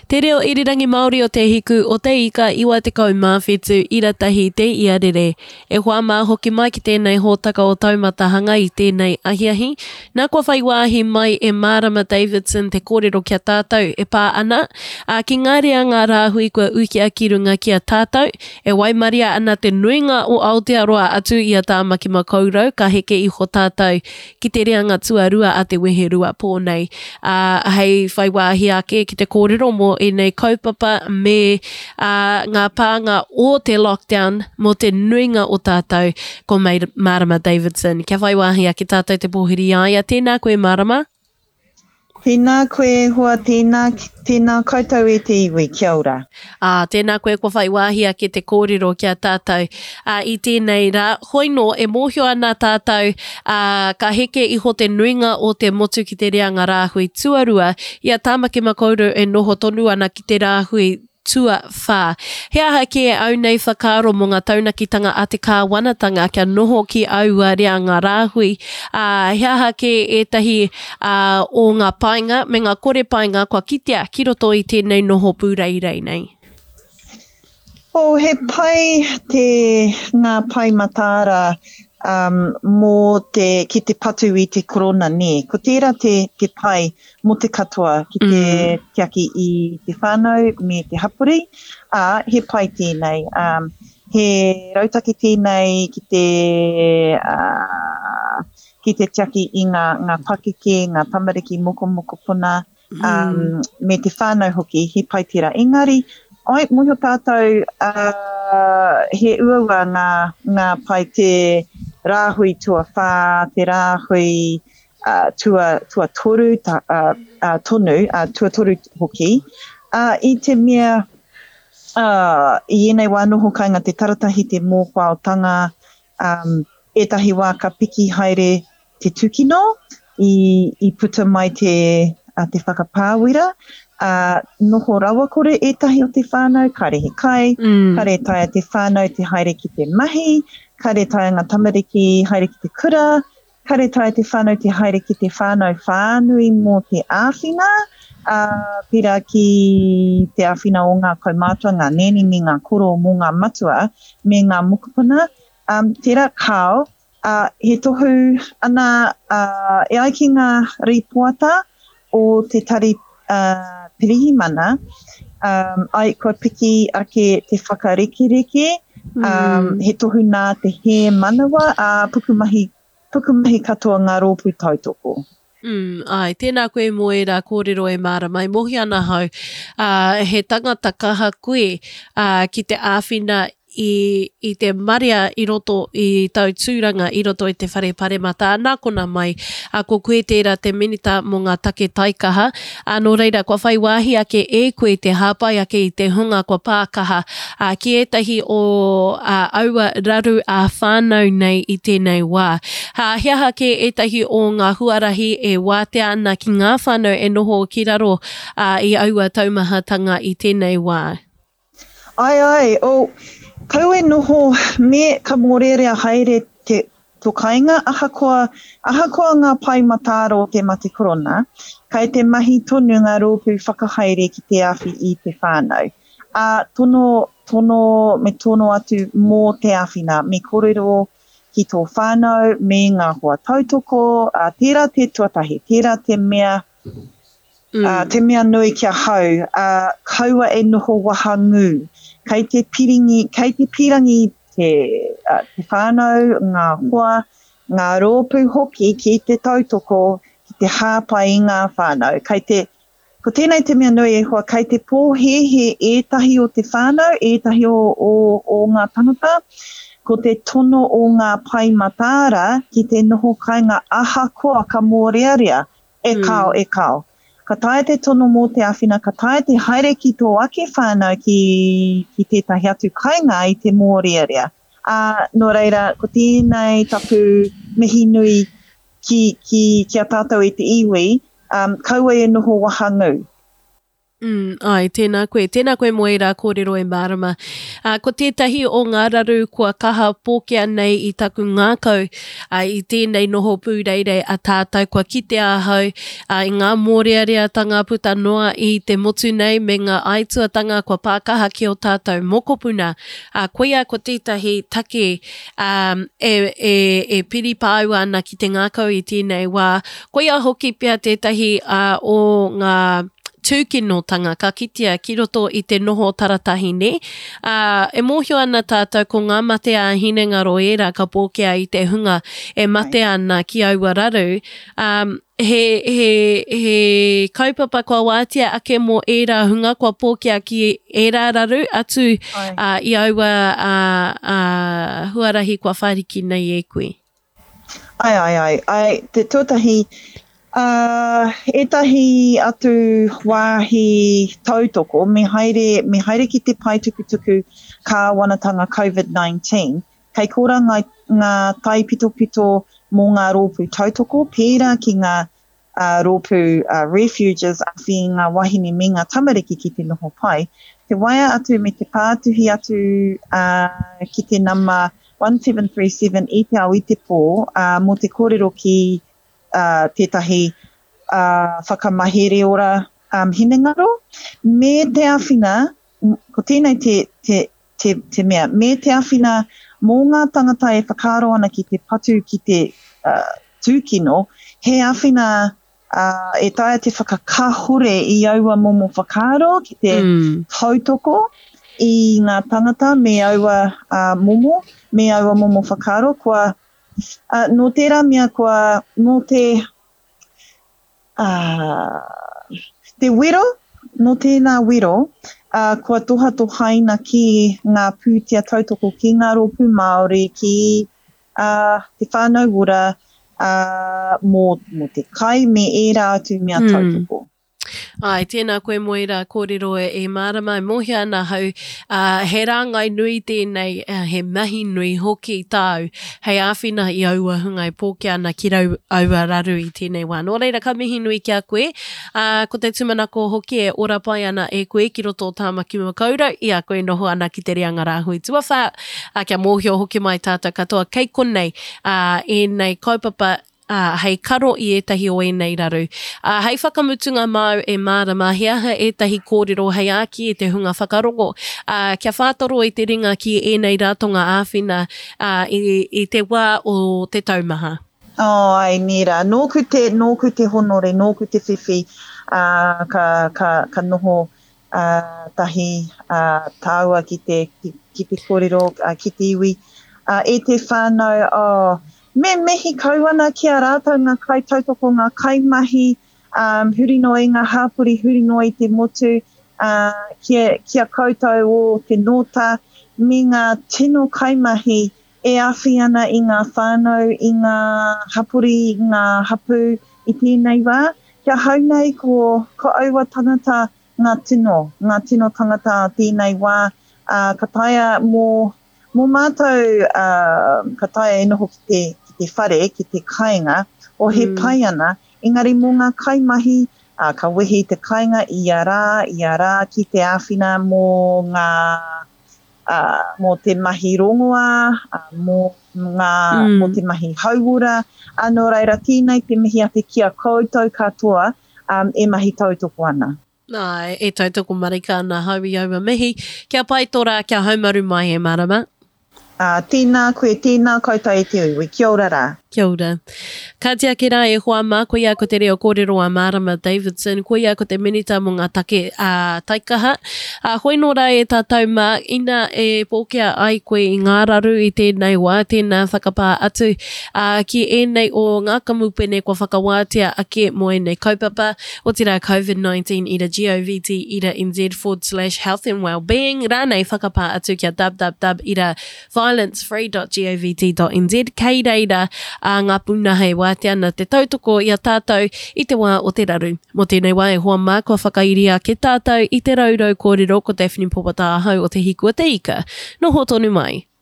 Te reo irirangi Māori o te hiku o te ika iwa te kau mawhetu iratahi te iarere. E hoa mā hoki mai ki tēnei hōtaka o taumatahanga i tēnei ahiahi. Nā kua whai wāhi mai e Marama Davidson te kōrero kia tātou e pā ana. Ki ngārea ngā rāhui kua uki ki runga kia tātou. E waimaria ana te nuinga o Aotearoa atu i a tāmaki makaurau ka heke i ho tātou ki te reanga tuarua a te weherua pōnei. Hei whai wāhi ake ki te kōrero mō e nei kaupapa me ngā pānga o te lockdown mo te nuinga o tātou ko Marama Davidson. Kia whai wāhi ake tātou te pōhiri aia. Tēnā koe Marama. Tēnā koe hoa tēnā koutou e te iwi, kia ora. Tēnā koe kua whai wāhi ake te kōrero kia tātou. I tēnei rā, hoino e mōhio ana tātou ka heke i ho te nuinga o te motu ki te reanga rāhui tuarua. Ia tāmaki makaurau e noho tonu ana ki te rāhui tua whā. He aha ke au nei whakaaro mo ngā taunakitanga a te kāwanatanga kia noho ki aua reanga rāhui. He aha ke etahi o ngā painga, me ngā kore painga kua kitea ki roto i tēnei noho pūreirei nei. He pai ngā pai matāra mō ki te patu i te korona ne. Ko tērā te pai mō te katoa ki te aki i te whānau me te hapuri. He pai tēnei. He rautaki tēnei ki te tiaki i ngā pakeke, ngā tamariki moko puna, me te whānau hoki, he pai tērā. Engari, ai, mōhio tātou, he uaua ngā pai te rāhui tua whā, te rāhui tua toru, tonu, tua toru hoki. I te mea, i enei wānoho kainga te taratahi te mōwhaotanga, etahi wā ka piki haere te tukino, i puta mai te whakapāwira, noho rawa kore etahi o te whānau, kare he kai, kare taia te whānau te haere ki te mahi, kare taia ngā tamariki haere ki te kura, kare taia te whānau te haere ki te whānau whānui mō te āwhina, pira ki te āwhina o ngā kaumātua, ngā neni me ngā koro mō ngā matua, me ngā mokopuna. Tērā kāo, he tohu ana e ai ki ngā ripoata o te tari pirihimana, ai kua piki ake te whakarikiriki, he tohu nā te he manawa, pukumahi katoa ngā rōpū tautoko. Ai, tēnā koe mō e rā kōrero e Marama, mai mohi ana hau, he tangata kaha koe ki te āwhina i te maria i roto i tau tūranga i roto i te whare paremata. Nā kona mai, ko koe tērā te minita mō ngā take taikaha. Nō reira, kua whai wāhi ake e koe te hāpai ake i te hunga kua pākaha. Ki etahi o aua raru a whānau nei i tēnei wā. He aha ke etahi o ngā huarahi e wātea ana ki ngā whānau e noho ki raro i aua taumahatanga i tēnei wā. Ai, kau e noho me ka mōrearea haere tō kāinga, ahakoa ngā pai matāro te mate korona, kai te mahi tonu ngā rōpū whakahaere ki te awhi i te whānau. Tono atu mō te awhina, me kōrero ki tō whānau, me ngā hoa tautoko, tērā te tuatahi, tērā te mea, te mea nui kia hau, kaua e noho wahangu, kei te pirangi te whānau, ngā hoa, ngā rōpū hoki ki te tautoko, ki te hāpai i ngā whānau. Ko tēnei te mea nui e hoa, kei te pōhehe ētahi o te whānau, ētahi o ngā tangata, ko te tono o ngā pai matāra ki te noho kainga ahakoa ka mōrearea, e kao. Ka tae te tono mō te āwhina, ka tae te haere ki tō ake whānau ki tētahi atu kainga i te mōrearea. Nō reira, ko tēnei tapu mihi nui ki a tātou i te iwi, kaua e noho wahangu. Ai, tēnā koe mo e rā kōrero e mārama. Ko tētahi o ngā raru kua kaha pōkea nei I taku ngākau I tēnei noho pūreire a tātou kua kite ahau I ngā mōreareatanga puta noa I te motu nei me ngā aituatanga kua pākaha ki o tātou mokopuna. Koia ko tētahi take e piri pāu ana ki te ngākau I tēnei wā. Koia hoki pia tētahi o ngā tūkinotanga ka kitea ki roto I te noho taratahi ne. E mōhio ana tātou ko ngā mate a hinengaro era ka pōkea I te hunga e mate ana ki aua raru. He kaupapa kua wātia ake mo era hunga kua pōkea ki era raru atu I aua huarahi kua whariki nei e koe. Ai, te tūtahi etahi atu wāhi tautoko, me haere ki te pai tukutuku ka wanatanga COVID-19, kei kora ngā tai pito mō ngā rōpū tautoko, pērā ki ngā rōpū refuges a whi ngā wahine me ngā tamariki ki te noho pai, te waia atu me te pātuhi atu ki te nama 1737 I te au I te pō, mo te kōrero ki tētahi whakamahere ora hinengaro, me te awhina, ko tēnei te mea, me te awhina mō ngā tangata e whakaro ana ki te patu ki te tūkino, he awhina e taia te whakakahore I aua momo whakaro ki te tautoko I ngā tangata me aua momo whakaro, kua no tērā mea kua no te wero, no tēnā wero, kua tohaina ki ngā pūtea tautoko ki ngā rōpū Māori, ki te whānau ora, mō te kai me ērā atu mea tautoko. Ai, tēnā koe mo I rā kōrero e mārama, mohi ana hau, he rāngai nui tēnei, he mahi nui hoki tāu, hei āwhina I aua hungai pōkea ana ki rau aua raru I tēnei wā. Nō reira, ka mihi nui kia koe, ko te tumanako hoki e ora pai ana e koe ki roto o tāmaki makaurau, I a koe noho ana ki te reanga rāhui tuawha, kia mōhio hoki mai tātou katoa, kei konei, e nei kaupapa, hei karo I etahi o enei raru. Hei whakamutunga mau e mārama, he aha etahi kōrero hei aki e te hunga whakarongo. Kia whātoro I te ringa ki enei rātonga āwhina I te wā o te taumaha. Ai, nera. Nōku te honore, nōku te whiwhi, ka noho tahi tāua ki te kōrero, ki te iwi. E te whānau, me mehi kauana ki a rātou ngā kai tautoko, ngā kaimahi, huri noi ngā hāpuri, huri noi te motu, kia koutou o te nota, me ngā tino kaimahi e awhi ana I ngā whānau, I ngā hapuri, I ngā hapu, I tēnei wā. Kia hau nei ko aua tangata ngā tino tangata tēnei wā, ka taia mō mātou, ka taia e noho ki te whare, ki te kāinga, o he pai ana, engari mō ngā kaimahi, ka wehi te kāinga I a rā, ki te āwhina mō te mahi rongoa, mō te mahi hauora, anō reira tēnei te mihi a te kia koutou katoa, e mahi tautoko ana. Ai, e tautoko marika ana haui aua mihi, kia pai tora, kia haumaru mai e marama. Tēnā koutou e te iwi. Kia ora rā. Kia ora. Ka tia ki rā e hoa mā, ko ia ko te reo kōrero a Mārama Davidson, ko ia ko te minita mo ngā take taikaha. Hoi nō rā e tātou mā, ina e pōkea ai koe I ngā raru I tēnei wā, tēnā whakapā atu ki ēnei o ngā kamupene kua whakawātia ake mo ēnei kaupapa o te rā COVID-19 ira GOVT ira NZ/health and wellbeing. Rānei whakapā atu kia www ira violencefree.govt.nz kei reira ngā puna hei wātea na te tautoko I a tātou I te wā o te raru. Mo tēnei wā e hoa mā kua whakairia ke tātou I te raurau kōrero ko Daphne Popata ahau o te hikua te ika. Noho tonu mai.